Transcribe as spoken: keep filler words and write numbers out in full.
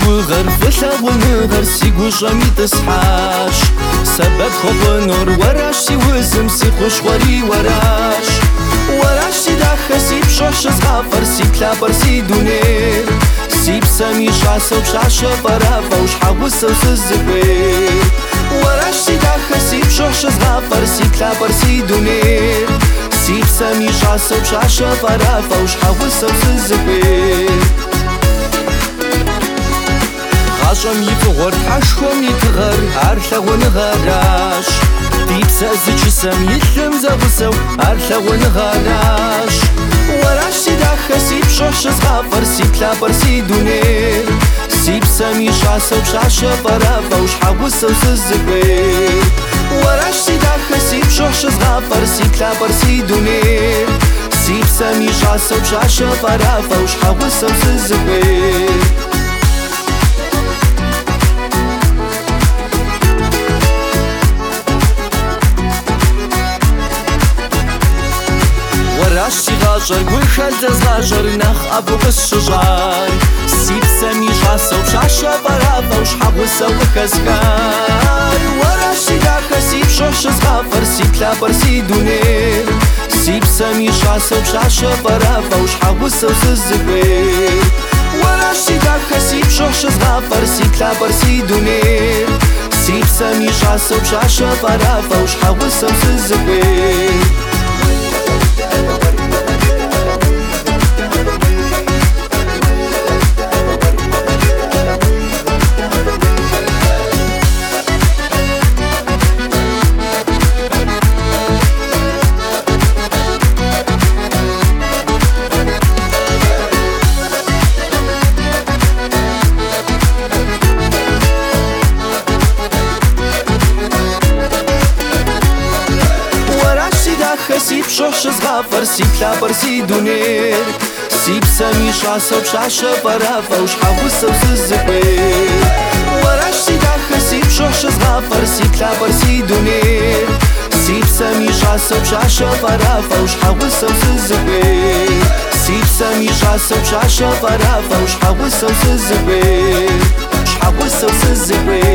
وغر فلغون غر سيقو جامي تصحاش سبب خبنور وراش سي وزم سي خوشخوري وراش وراش سي داخل سي بشوش زغافر سي كلابر سي دونير سي بسامي شاسو بشاشة فرافا وش حاوسة وسزقوير وراش سي داخل سي بشوش زغافر سي كلابر سي دونير سي بسامي شاسو بشاشة فرافا وش حاوسة وسزقوير عشم يتغر حشكم يتغر عرلغون غراش ديبسا زجسم يتلم زغسو عرلغون غراش وراش سي داخل سي بشوش زغافر سي كلابر سي دونير سي بسامي شاسو بشاشة فرافا وش حاوسة وسزقوير وراش سي داخل سي بشوش زغافر سي كلابر سي دونير سي بسامي شاسو بشاشة فرافا وش حاوسة وسزقوير وراش سي غاجر قول خالد زغاجر ناخ أبو بالشجار سي بسامي شاسو بشاشة فرافا وش حاوسة وكزكار وراش سي داخل سي بشوش زغافر سي كلابر سي دونير سي بسامي شاسو بشاشة فرافا وش حاوسة وسزقوير وراش سي داخل سي بشوش زغافر سي كلابر سي دونير سي بسامي شاسو بشاشة فرافا وش حاوسة وسزقوير سي بشوش زغافر سي كلابر سي دونير سي بسامي شاسو بشاشة فرافا وش حاوسة وسزقوير وراش سي داخل سي بشوش زغافر سي كلابر سي دونير سي بسامي شاسو بشاشة فرافا وش حاوسة وسزقوير سي بسامي شاسو بشاشة فرافا وش حاوسة وسزقوير وش حاوسة وسزقوير